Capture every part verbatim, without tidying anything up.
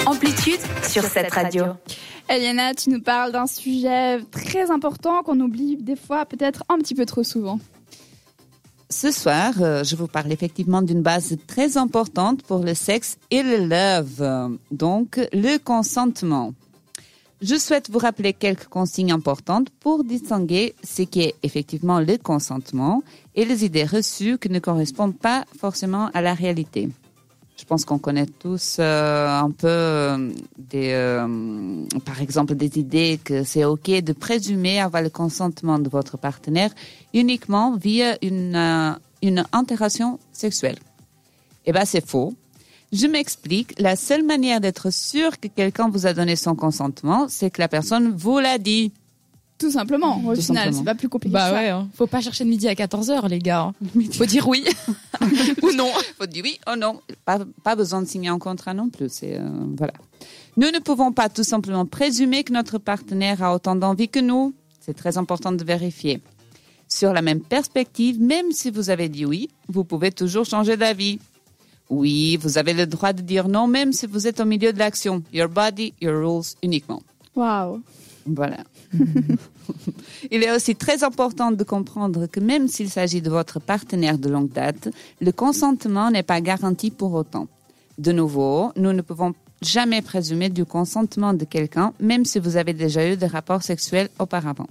Amplitude sur cette radio. Eliana, tu nous parles d'un sujet très important qu'on oublie des fois peut-être un petit peu trop souvent. Ce soir, euh, je vous parle effectivement d'une base très importante pour le sexe et le love, donc le consentement. Je souhaite vous rappeler quelques consignes importantes pour distinguer ce qui est effectivement le consentement et les idées reçues qui ne correspondent pas forcément à la réalité. Je pense qu'on connaît tous euh, un peu euh, des, euh, par exemple, des idées que c'est OK de présumer avoir le consentement de votre partenaire uniquement via une, euh, une interaction sexuelle. Eh ben, c'est faux. Je m'explique. La seule manière d'être sûr que quelqu'un vous a donné son consentement, c'est que la personne vous l'a dit. Tout simplement. Au Tout final, simplement. c'est pas plus compliqué Bah que ça. ouais, hein. Faut pas chercher de midi à quatorze heures, les gars. Faut dire oui ou non. Faut dire oui ou non. Pas, pas besoin de signer un contrat non plus. C'est, euh, voilà. Nous ne pouvons pas tout simplement présumer que notre partenaire a autant d'envie que nous. C'est très important de vérifier. Sur la même perspective, même si vous avez dit oui, vous pouvez toujours changer d'avis. Oui, vous avez le droit de dire non, même si vous êtes au milieu de l'action. Your body, your rules uniquement. Waouh. Voilà. Il est aussi très important de comprendre que même s'il s'agit de votre partenaire de longue date, le consentement n'est pas garanti pour autant. De nouveau, nous ne pouvons jamais présumer du consentement de quelqu'un, même si vous avez déjà eu des rapports sexuels auparavant.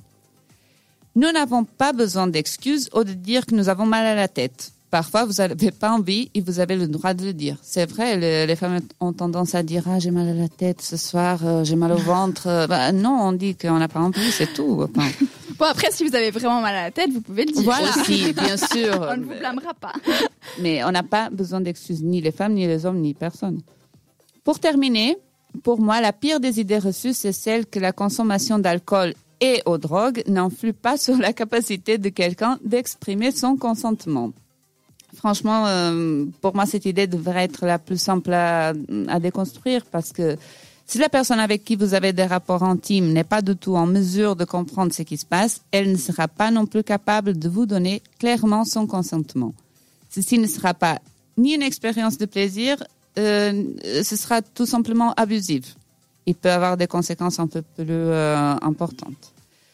Nous n'avons pas besoin d'excuses ou de dire que nous avons mal à la tête. Parfois, vous n'avez pas envie et vous avez le droit de le dire. C'est vrai, le, les femmes ont tendance à dire « Ah, j'ai mal à la tête ce soir, euh, j'ai mal au ventre. » Bah, non, on dit qu'on n'a pas envie, c'est tout. Enfin, Bon, après, si vous avez vraiment mal à la tête, vous pouvez le dire. voilà. Aussi, bien sûr. On ne vous blâmera pas. Mais on n'a pas besoin d'excuses, ni les femmes, ni les hommes, ni personne. Pour terminer, pour moi, la pire des idées reçues, c'est celle que la consommation d'alcool et aux drogues n'influe pas sur la capacité de quelqu'un d'exprimer son consentement. Franchement, euh, pour moi, cette idée devrait être la plus simple à, à déconstruire parce que si la personne avec qui vous avez des rapports intimes n'est pas du tout en mesure de comprendre ce qui se passe, elle ne sera pas non plus capable de vous donner clairement son consentement. Ceci ne sera pas ni une expérience de plaisir, euh, ce sera tout simplement abusif. Il peut avoir des conséquences un peu plus euh, importantes.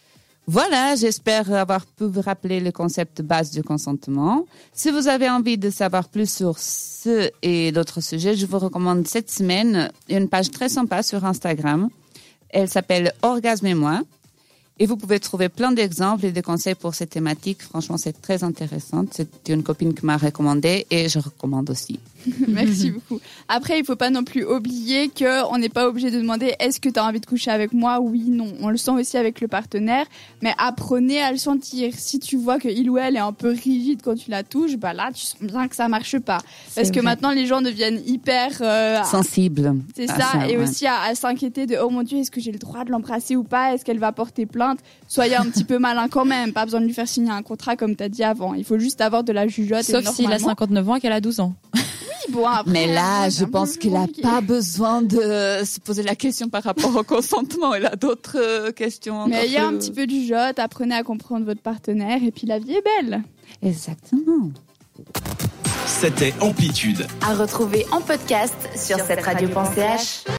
Voilà, j'espère avoir pu vous rappeler le concept de base du consentement. Si vous avez envie de savoir plus sur ce et d'autres sujets, je vous recommande cette semaine une page très sympa sur Instagram. Elle s'appelle Orgasme et moi. Et vous pouvez trouver plein d'exemples et de conseils pour cette thématique. Franchement, c'est très intéressant. C'est une copine qui m'a recommandé et je recommande aussi. Merci beaucoup. Après, il ne faut pas non plus oublier qu'on n'est pas obligé de demander est-ce que tu as envie de coucher avec moi? Oui, non. On le sent aussi avec le partenaire, mais apprenez à le sentir. Si tu vois qu'il ou elle est un peu rigide quand tu la touches, bah là, tu sens bien que ça marche pas. Parce C'est que vrai. maintenant, les gens deviennent hyper... Euh, Sensible. c'est ça, à ça et ouais. aussi à, à s'inquiéter de « Oh mon Dieu, est-ce que j'ai le droit de l'embrasser ou pas? Est-ce qu'elle va porter plainte ?» Soyez un petit peu malin quand même. Pas besoin de lui faire signer un contrat comme tu as dit avant. Il faut juste avoir de la jugeote. Sauf et s'il a normalement- cinquante-neuf ans et qu'elle a douze ans. Bon, après, Mais là, ouais, je c'est un peu pense qu'il n'a compliqué. pas besoin de se poser la question par rapport au consentement. Il a d'autres euh, questions. Mais il y a encore un plus- petit peu du jote, apprenez à comprendre votre partenaire et puis la vie est belle. Exactement. C'était Amplitude. À retrouver en podcast sur cette radio point c h.